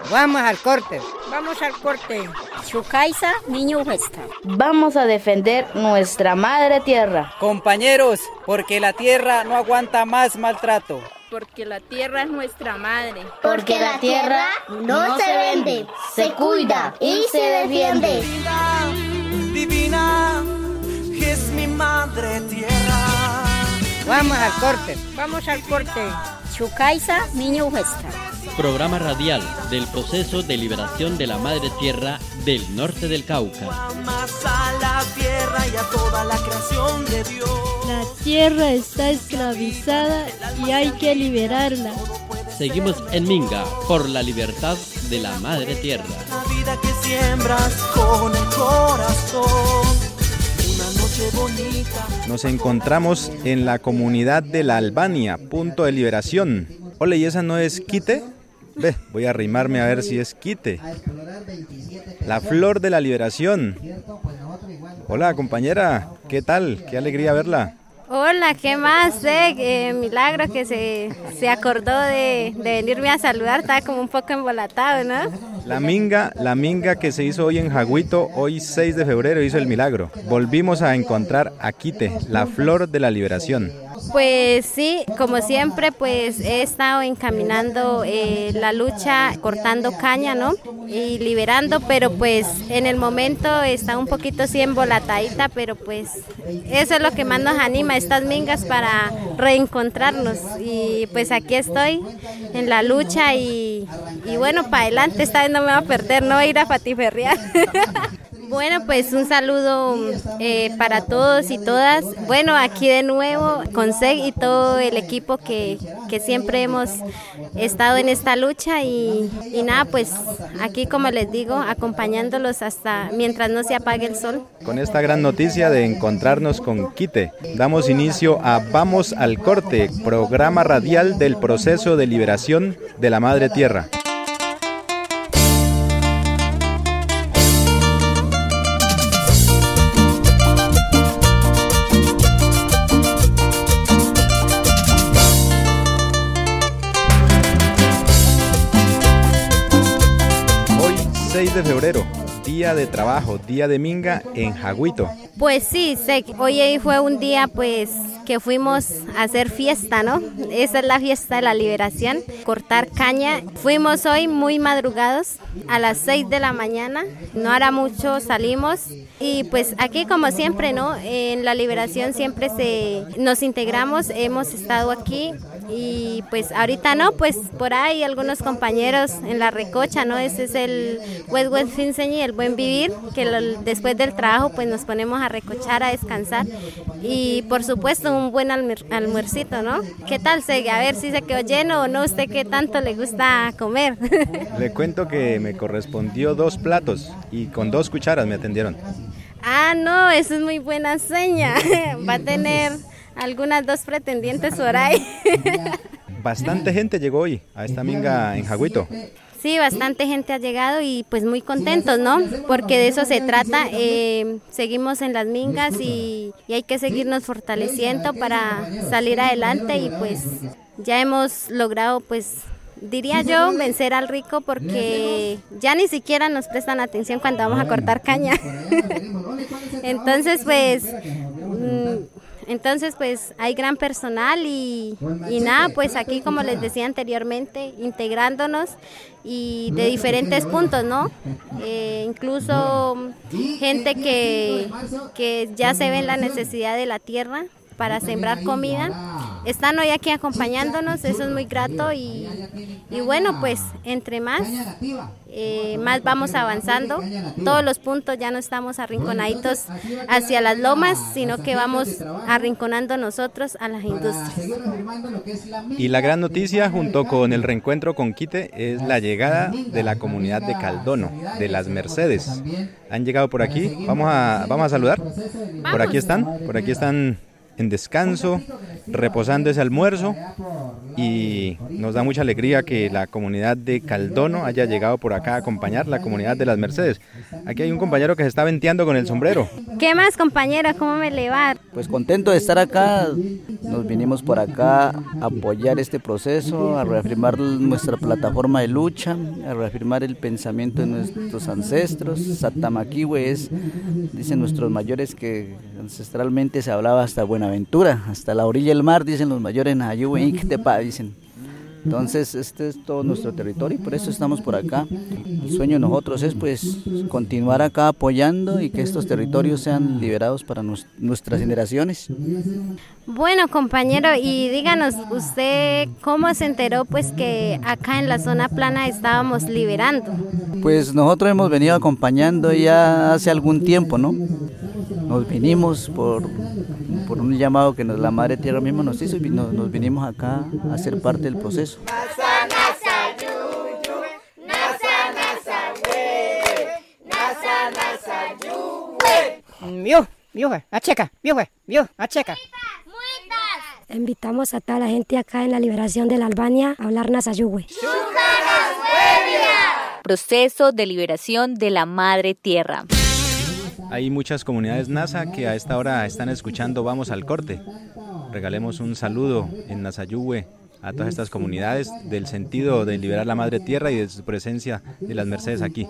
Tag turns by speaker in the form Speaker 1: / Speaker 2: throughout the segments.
Speaker 1: Vamos al corte.
Speaker 2: Vamos al corte.
Speaker 3: Chukaisa, niño huesta.
Speaker 4: Vamos a defender nuestra madre tierra.
Speaker 5: Compañeros, porque la tierra no aguanta más maltrato.
Speaker 3: Porque la tierra es nuestra madre.
Speaker 6: Porque la tierra no se vende, se cuida y se defiende.
Speaker 7: Divina, es mi madre tierra.
Speaker 1: Vamos al corte.
Speaker 2: Vamos al corte.
Speaker 3: Chukaisa, niño huesta.
Speaker 8: Programa radial del proceso de liberación de la madre tierra del norte del Cauca.
Speaker 7: Amas a la tierra y a toda la creación de Dios.
Speaker 9: La tierra está esclavizada y hay que liberarla.
Speaker 8: Seguimos en Minga por la libertad de la madre tierra.
Speaker 7: La vida que siembras con el corazón. Una noche bonita.
Speaker 10: Nos encontramos en la comunidad de la Albania, punto de liberación. Hola, ¿y esa no es Quite? Ve, voy a arrimarme a ver si es Quite. La flor de la liberación. Hola, compañera, ¿qué tal? Qué alegría verla.
Speaker 11: Hola, ¿qué más? Milagro que se acordó de venirme a saludar, estaba como un poco embolatado, ¿no?
Speaker 10: La minga que se hizo hoy en Jaguito, hoy 6 de febrero hizo el milagro. Volvimos a encontrar a Quite, la flor de la liberación.
Speaker 11: Pues sí, como siempre, pues he estado encaminando la lucha, cortando caña, ¿no? Y liberando, pero pues en el momento está un poquito así embolatadita, pero pues eso es lo que más nos anima, estas mingas, para reencontrarnos. Y pues aquí estoy en la lucha y bueno, para adelante, esta vez no me va a perder, no voy a ir a patiferrear. Bueno, pues un saludo para todos y todas. Bueno, aquí de nuevo con SEG y todo el equipo que siempre hemos estado en esta lucha y nada, pues aquí, como les digo, acompañándolos hasta mientras no se apague el sol.
Speaker 10: Con esta gran noticia de encontrarnos con Quite, damos inicio a Vamos al Corte, programa radial del proceso de liberación de la Madre Tierra. De febrero, día de trabajo, día de minga en Jaguito.
Speaker 11: Pues sí, hoy fue un día pues que fuimos a hacer fiesta, ¿no? Esa es la fiesta de la liberación, cortar caña. Fuimos hoy muy madrugados, a las 6 de la mañana, no hará mucho salimos y pues aquí como siempre, ¿no? En la liberación siempre nos integramos, hemos estado aquí. Y pues ahorita no, pues por ahí algunos compañeros en la recocha, ¿no? Ese es el buen finseñi, el buen vivir, que después del trabajo pues nos ponemos a recochar, a descansar y por supuesto un buen almuercito, ¿no? ¿Qué tal, Segue? A ver si se quedó lleno o no, ¿usted qué tanto le gusta comer?
Speaker 10: Le cuento que me correspondió 2 platos y con 2 cucharas me atendieron.
Speaker 11: Ah, no, eso es muy buena seña, va a tener algunas 2 pretendientes por ahí.
Speaker 10: Bastante gente llegó hoy a esta minga en Jaguito.
Speaker 11: Sí, bastante gente ha llegado y pues muy contentos, ¿no? Porque de eso se trata, seguimos en las mingas y hay que seguirnos fortaleciendo para salir adelante y pues ya hemos logrado, pues diría yo, vencer al rico porque ya ni siquiera nos prestan atención cuando vamos a cortar caña. Entonces pues hay gran personal y nada, pues aquí como les decía anteriormente, integrándonos y de diferentes puntos, ¿no? Incluso gente que ya se ve en la necesidad de la tierra para sembrar comida, están hoy aquí acompañándonos, eso es muy grato y bueno, pues entre más vamos avanzando, todos los puntos ya no estamos arrinconaditos hacia las lomas, sino que vamos arrinconando nosotros a las industrias.
Speaker 10: Y la gran noticia junto con el reencuentro con Quite es la llegada de la comunidad de Caldono, de las Mercedes. Han llegado por aquí, vamos a saludar. Por aquí están en descanso, reposando ese almuerzo y nos da mucha alegría que la comunidad de Caldono haya llegado por acá a acompañar la comunidad de Las Mercedes. Aquí hay un compañero que se está venteando con el sombrero.
Speaker 11: ¿Qué más, compañero? ¿Cómo me le va?
Speaker 12: Pues contento de estar acá, nos vinimos por acá a apoyar este proceso, a reafirmar nuestra plataforma de lucha, a reafirmar el pensamiento de nuestros ancestros. Satamaquihue es, dicen nuestros mayores, que ancestralmente se hablaba hasta Buenaventura, hasta la orilla del mar, dicen los mayores, Nayahue Ictepa, dicen. Entonces este es todo nuestro territorio y por eso estamos por acá. El sueño de nosotros es pues continuar acá apoyando y que estos territorios sean liberados para nuestras generaciones.
Speaker 11: Bueno, compañero, y díganos usted cómo se enteró pues que acá en la zona plana estábamos liberando.
Speaker 12: Pues nosotros hemos venido acompañando ya hace algún tiempo, ¿no? Nos vinimos por un llamado que la Madre Tierra misma nos hizo y nos vinimos acá a ser parte del proceso.
Speaker 13: Invitamos a toda la gente acá en la liberación de la Albania a hablar Nasayuhue.
Speaker 14: Proceso de liberación de la Madre Tierra.
Speaker 10: Hay muchas comunidades Nasa que a esta hora están escuchando Vamos al Corte. Regalemos un saludo en Nasayuhue a todas estas comunidades del sentido de liberar la Madre Tierra y de su presencia de Las Mercedes aquí.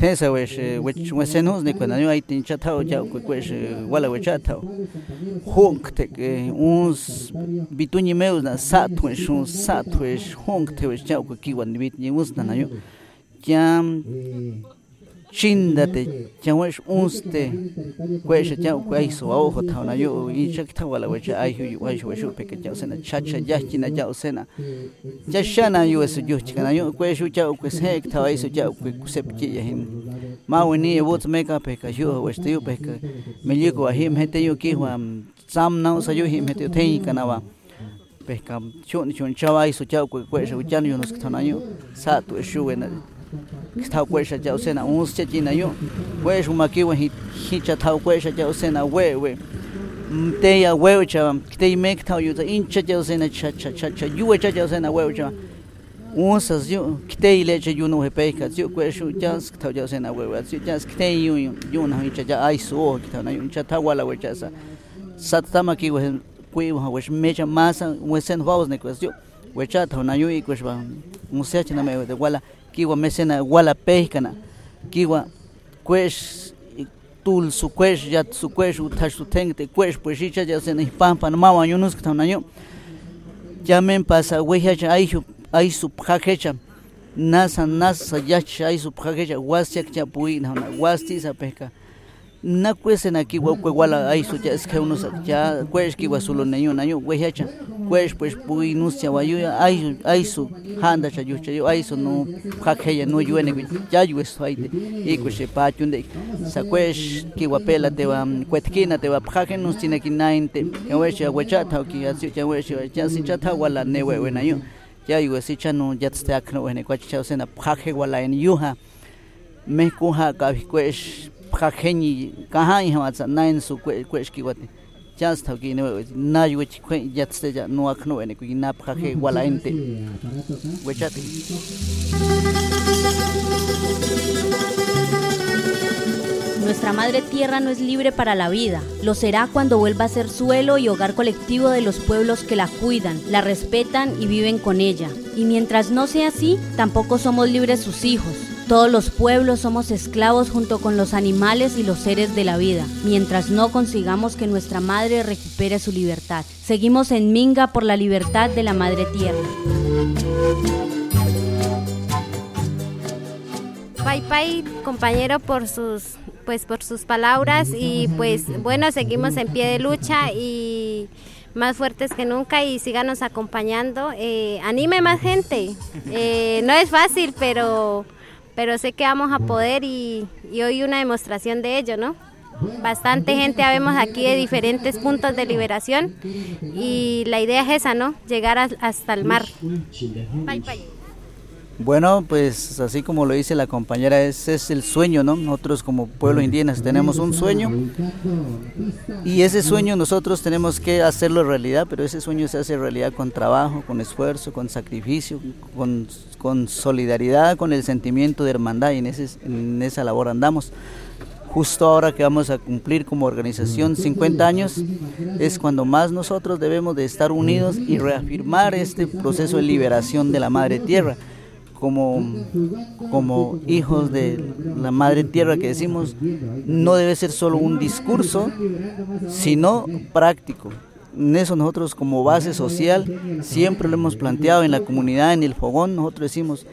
Speaker 12: Chindate, chawesh unste, kwesha chau kwaiso ojo tauna yo inchak tawala wecha ayu waisho wecho peke chau sena chacha yachina chau sena chashana yo eso yo chikana yo kweshu chau kweshek tawaiso chau kusepchi yahin maweni ebot meka peka yo weste yo peka meliko ahim hete yo kiwa samna usayo him hete tei kanawa peka chun chawaiso chau kwesha uchan yo nos tauna yo satu eshuena Estava com essa já cena uns chetina yo, hoje uma aqui o hincha tau com essa já cena we tem a we já tem make tau yo hincha já cena cha yo já cena we já uns as yo que tem leite yo no repeca eu com essa já tau já cena we já que tem yo na hincha já ai so que tau na hincha tau wala we já essa satama aqui o hoje meja massa o sen vamos ne questão we já tau na yo e com essa uns chetina me de wala kiwa mesena wala pehkana kiwa kwesh tul su kwesh ya su kwesh utash su tengte kwesh pues icha ya sena pampa no mawa yunus ktaunanyo jamen pasa weha ai su phakecha nasa yacha ai su phakecha wasyak cha pui na wasti sa pehka na kwesena kiwa wala ai su ya es que unos ya kwesh kiwa solo nayo weha cha kwesh pues pui nusia wayu ai su handa cha yo ai su no khakheya no yuene ya yu eso aite y kwesh pachunde sa kwesh kiwa pela te va kwetkina te va phakhe nus tiene ki nainte wecha wecha thau ki asi cha wecha ya si cha tha wala ne we na yo ya yu si cha no ya sta khno we ne kwach cha sena phakhe wala en yuha me ku ha ka kwesh phakheñi kahan hawatsa nain su kwesh kiwate chance thau ki ne na yu chi khwe yatste ja no akhno ene ku na phakhe wala ente wechate.
Speaker 14: Nuestra Madre Tierra no es libre para la vida, lo será cuando vuelva a ser suelo y hogar colectivo de los pueblos que la cuidan, la respetan y viven con ella. Y mientras no sea así, tampoco somos libres sus hijos. Todos los pueblos somos esclavos junto con los animales y los seres de la vida, mientras no consigamos que nuestra madre recupere su libertad. Seguimos en Minga por la libertad de la Madre Tierra.
Speaker 11: Pai, compañero, por sus palabras y pues bueno, seguimos en pie de lucha y más fuertes que nunca y síganos acompañando, anime más gente, no es fácil, pero sé que vamos a poder y hoy una demostración de ello, ¿no? Bastante gente habemos aquí de diferentes puntos de liberación y la idea es esa, ¿no? Llegar hasta el mar. Pai.
Speaker 12: Bueno, pues así como lo dice la compañera, ese es el sueño, ¿no? Nosotros como pueblos indígenas tenemos un sueño y ese sueño nosotros tenemos que hacerlo realidad, pero ese sueño se hace realidad con trabajo, con esfuerzo, con sacrificio, con solidaridad, con el sentimiento de hermandad, y en esa labor andamos. Justo ahora que vamos a cumplir como organización 50 años, es cuando más nosotros debemos de estar unidos y reafirmar este proceso de liberación de la Madre Tierra. Como hijos de la Madre Tierra que decimos, no debe ser solo un discurso, sino práctico. En eso nosotros como base social siempre lo hemos planteado en la comunidad, en el fogón, nosotros decimos,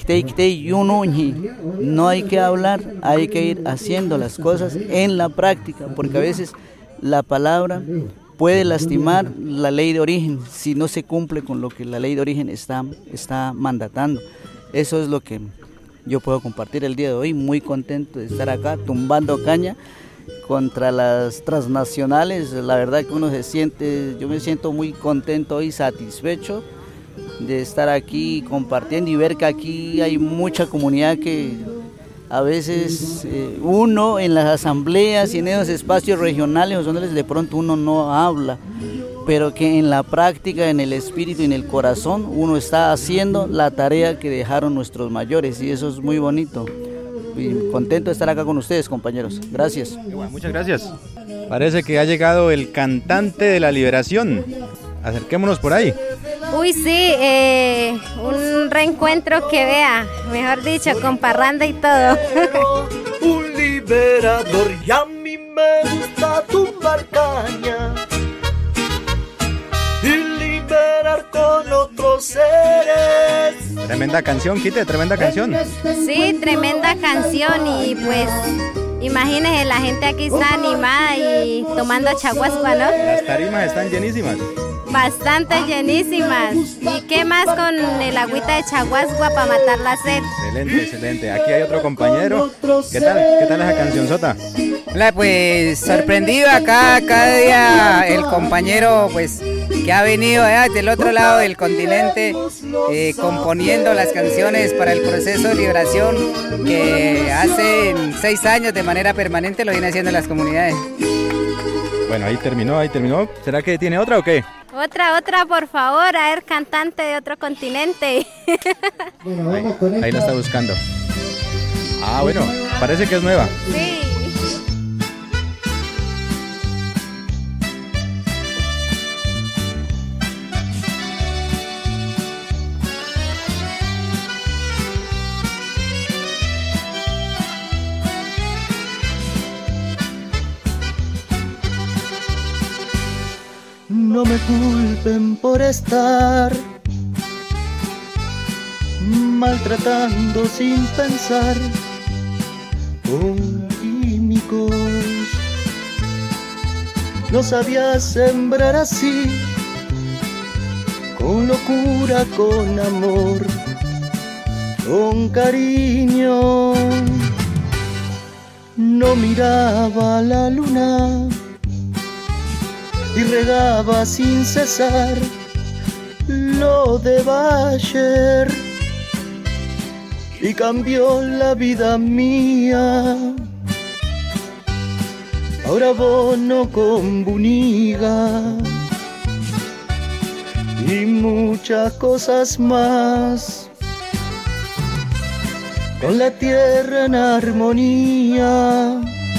Speaker 12: no hay que hablar, hay que ir haciendo las cosas en la práctica, porque a veces la palabra puede lastimar la ley de origen si no se cumple con lo que la ley de origen está mandatando. Eso es lo que yo puedo compartir el día de hoy, muy contento de estar acá tumbando caña contra las transnacionales. La verdad que yo me siento muy contento y satisfecho de estar aquí compartiendo y ver que aquí hay mucha comunidad que a veces uno en las asambleas y en esos espacios regionales donde de pronto uno no habla, pero que en la práctica, en el espíritu y en el corazón uno está haciendo la tarea que dejaron nuestros mayores, y eso es muy bonito. Y contento de estar acá con ustedes, compañeros. Gracias.
Speaker 10: Muchas gracias. Parece que ha llegado el cantante de la liberación. Acerquémonos por ahí.
Speaker 11: Uy, sí, un reencuentro que vea, mejor dicho, con parranda y todo.
Speaker 7: Un liberador, y a mí me gusta tumbar caña y liberar con otros seres.
Speaker 10: Tremenda canción, Quite, tremenda canción.
Speaker 11: Sí, tremenda canción, y pues imagínense, la gente aquí está animada y tomando chaguascua, ¿no?
Speaker 10: Las tarimas están llenísimas.
Speaker 11: Bastante llenísimas. ¿Y qué más con el agüita de chaguascua para matar la sed?
Speaker 10: Excelente, excelente. Aquí hay otro compañero. ¿Qué tal esa cancionzota?
Speaker 5: Hola, pues sorprendido acá cada día el compañero pues que ha venido del otro lado del continente componiendo las canciones para el proceso de liberación que hace 6 años de manera permanente lo viene haciendo en las comunidades.
Speaker 10: Bueno, ahí terminó. ¿Será que tiene otra o qué?
Speaker 11: Otra, por favor, a ver, cantante de otro continente.
Speaker 10: Ahí la está buscando. Ah, bueno, parece que es nueva.
Speaker 11: Sí.
Speaker 7: No me culpen por estar maltratando sin pensar con químicos. No sabía sembrar así, con locura, con amor, con cariño. No miraba la luna y regaba sin cesar lo de Bayer, y cambió la vida mía. Ahora abono con Buniga y muchas cosas más, con la tierra en armonía.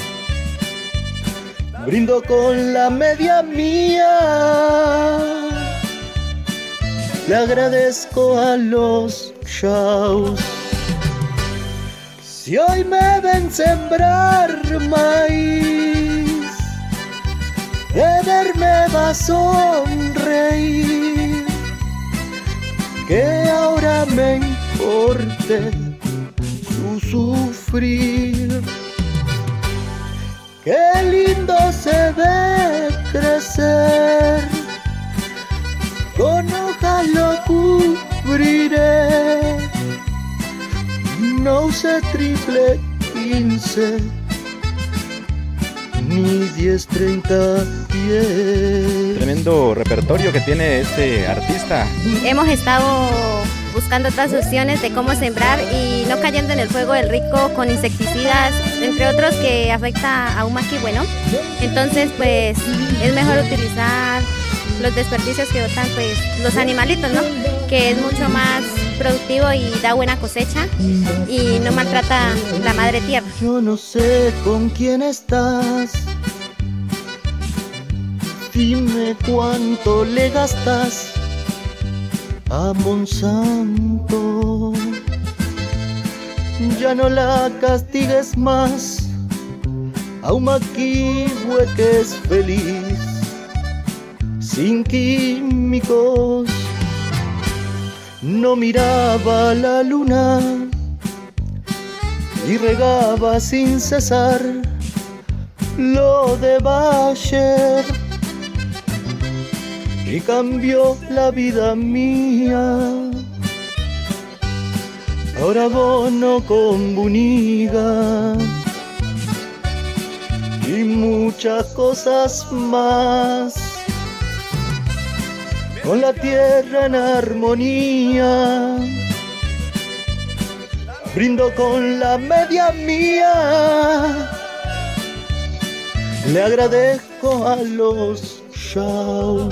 Speaker 7: Brindo con la media mía, le agradezco a los chaus. Si hoy me ven sembrar maíz, de verme va a sonreír, que ahora me importe su sufrir. Qué lindo se ve crecer, con hojas lo cubriré. No usé triple 15, ni 10, 30, 10.
Speaker 10: Tremendo repertorio que tiene este artista.
Speaker 11: Hemos estado buscando dando otras opciones de cómo sembrar y no cayendo en el juego del rico con insecticidas, entre otros que afecta a un maquihue, ¿no? Entonces, pues es mejor utilizar los desperdicios que botan pues los animalitos, ¿no? Que es mucho más productivo y da buena cosecha y no maltrata la madre tierra.
Speaker 7: Yo no sé con quién estás, dime cuánto le gastas a Monsanto. Ya no la castigues más, a un maquihue que es feliz, sin químicos. No miraba la luna y regaba sin cesar lo de Bayer, y cambió la vida mía. Ahora abono con Buniga y muchas cosas más, con la tierra en armonía. Brindo con la media mía, le agradezco a los Shaw.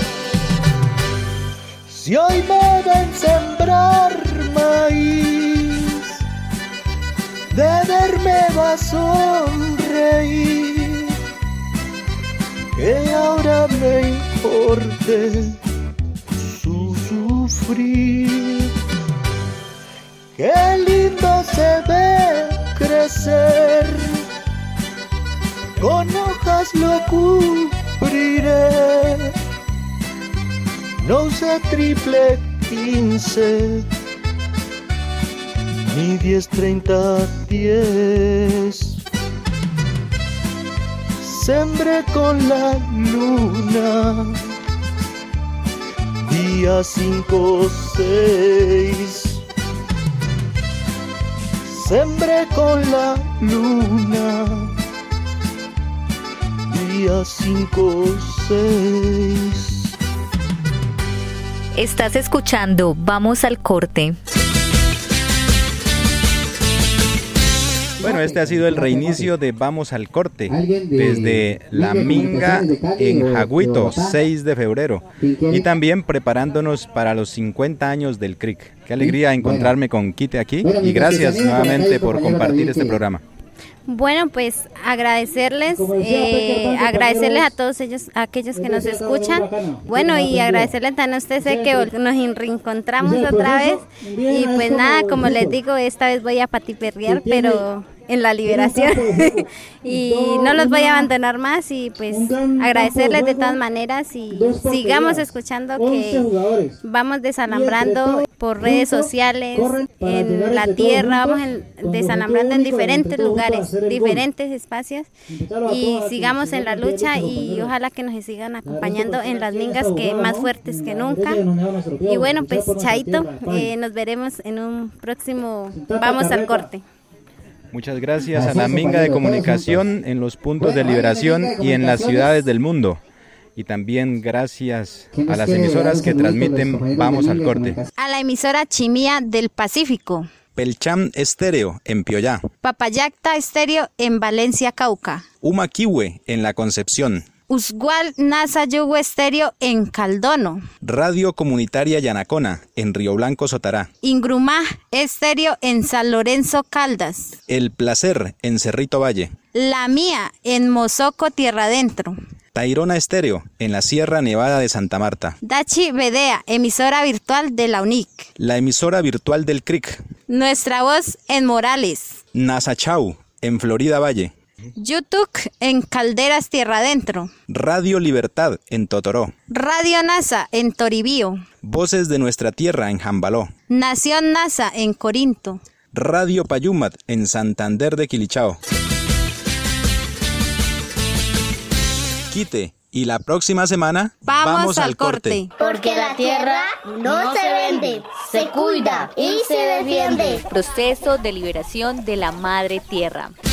Speaker 7: Si hoy me ven sembrar maíz, de verme va a sonreír, que ahora me importe su sufrir. Qué lindo se ve crecer, con hojas lo cubriré. No usé triple 15, ni 10, 30, 10. Sembré con la luna, día 5, 6. Sembré con la luna, día 5, 6.
Speaker 15: Estás escuchando Vamos al Corte.
Speaker 10: Bueno, este ha sido el reinicio de Vamos al Corte, desde La Minga en Jagüito, 6 de febrero, y también preparándonos para los 50 años del CRIC. Qué alegría encontrarme con Kite aquí, y gracias nuevamente por compartir este programa.
Speaker 11: Bueno, pues agradecerles a todos ellos, a aquellos que nos escuchan. Bueno, y agradecerles también a ustedes que nos reencontramos otra vez. Y pues nada, como les digo, esta vez voy a patiperrear, pero en la liberación. Y no los voy a abandonar más, y pues agradecerles de todas maneras, y sigamos escuchando que vamos desalambrando por redes sociales, en la tierra, vamos desalambrando en diferentes lugares, diferentes espacios, y sigamos en la lucha, y ojalá que nos sigan acompañando en las mingas, que más fuertes que nunca. Y bueno, pues chaito, nos veremos en un próximo Vamos al Corte.
Speaker 10: Muchas gracias a la Minga de Comunicación en los puntos de liberación y en las ciudades del mundo. Y también gracias a las emisoras que transmiten Vamos al Corte.
Speaker 11: A la emisora Chimía del Pacífico.
Speaker 10: Pelcham Estéreo en Pioyá.
Speaker 11: Papayacta Estéreo en Valencia, Cauca.
Speaker 10: Humaquihue en La Concepción.
Speaker 11: Usgual Nasa Yugo Estéreo en Caldono.
Speaker 10: Radio Comunitaria Yanacona en Río Blanco, Sotará.
Speaker 11: Ingrumá Estéreo en San Lorenzo, Caldas.
Speaker 10: El Placer en Cerrito Valle.
Speaker 11: La Mía en Mozoco, Tierra Adentro.
Speaker 10: Tairona Estéreo en la Sierra Nevada de Santa Marta.
Speaker 11: Dachi Bedea, emisora virtual de la UNIC.
Speaker 10: La emisora virtual del CRIC.
Speaker 11: Nuestra Voz en Morales.
Speaker 10: Nasachau en Florida Valle.
Speaker 11: YouTube en Calderas, Tierra Adentro.
Speaker 10: Radio Libertad en Totoró.
Speaker 11: Radio NASA en Toribío.
Speaker 10: Voces de Nuestra Tierra en Jambaló.
Speaker 11: Nación NASA en Corinto.
Speaker 10: Radio Payumat en Santander de Quilichao. Quite, y la próxima semana
Speaker 11: vamos al corte.
Speaker 6: Porque la tierra no se vende, se cuida y se defiende.
Speaker 15: Proceso de liberación de la Madre Tierra.